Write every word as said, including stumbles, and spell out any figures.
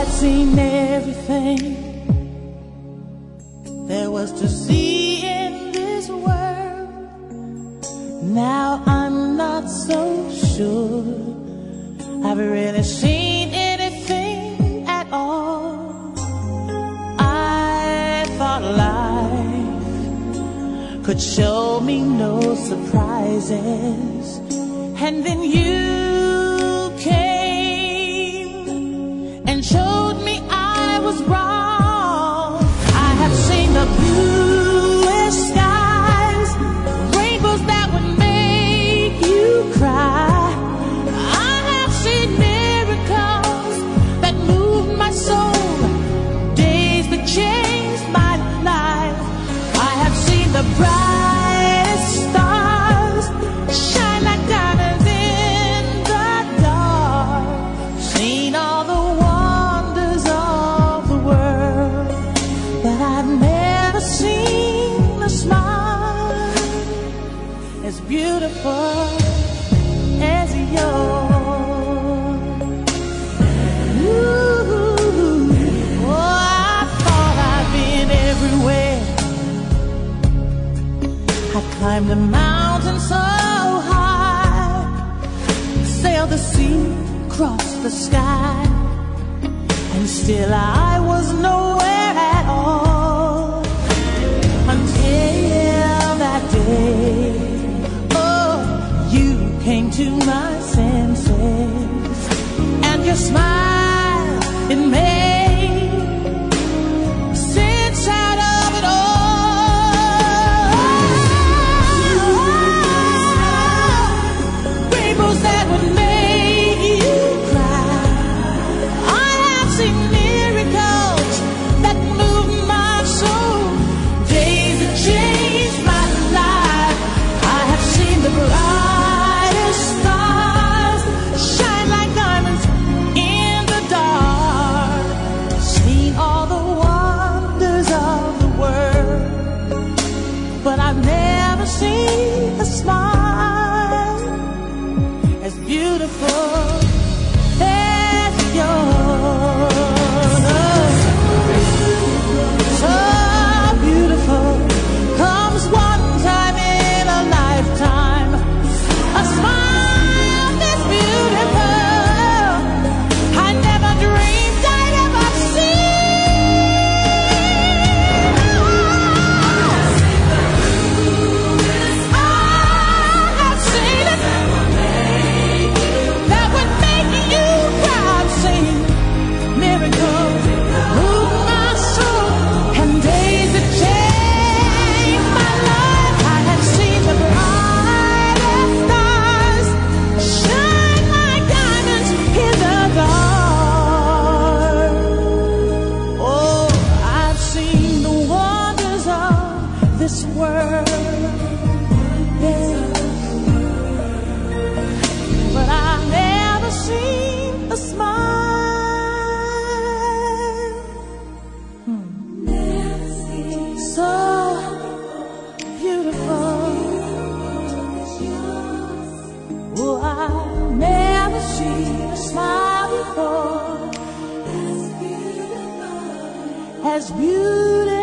had seen everything there was to see in this world. Now I'm not so sure I've really seen anything at all. I thought life could show me no surprises, and then you came and showed me I was wrong. I have seen the bluest skies, rainbows that would make you cry. I have seen miracles that moved my soul, days that changed my life. I have seen the brightest stars shine like diamonds in the dark, seen all the wonders of the world, but I've never seen a smile as beautiful as yours. Ooh, oh, I thought I'd been everywhere. I climbed the mountain so high, sailed the sea, crossed the sky, and still I was nowhere at all. Until that day, oh, you came to my senses, and your smile, it made sense out of it all. Rainbows that would make you cry. I have seen miracles that move my soul, days that changed my life. I have seen the brightest stars shine like diamonds in the dark, seen all the wonders of the world, but I've never seen a smile as beautiful as yours. So beautiful, comes one time in a lifetime. A smile this beautiful, I never dreamed I'd ever see. I have seen it, that would make you cry. I've seen miracles move my soul, and days that changed my life. I have seen the brightest stars shine like diamonds in the dark. Oh, I've seen the wonders of this world, yeah, but I've never seen a smile so beautiful. Oh, I've never seen a smile before as beautiful